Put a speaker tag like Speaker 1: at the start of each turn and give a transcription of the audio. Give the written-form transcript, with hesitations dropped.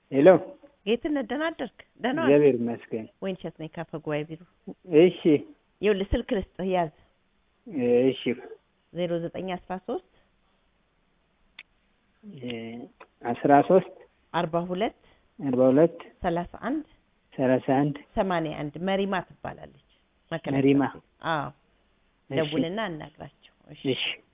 Speaker 1: ሄሎ
Speaker 2: ጌትነት ደህና አደርክ? ደህና ዋልክ?
Speaker 1: እግዚአብሔር ይመስገን።
Speaker 2: ወይንሸት ነኝ ካፈ ጉባኤ ቢሮ።
Speaker 1: እሺ
Speaker 2: ይኸውልህ ስልክ ልስጥህ ያዝ።
Speaker 1: እሺ
Speaker 2: 0913
Speaker 1: 13
Speaker 2: 42
Speaker 1: 42
Speaker 2: 31
Speaker 1: 31
Speaker 2: 81 መሪማ ትባላለች።
Speaker 1: መሪማ
Speaker 2: አዎ ደውልና አናግራቸው።
Speaker 1: እሺ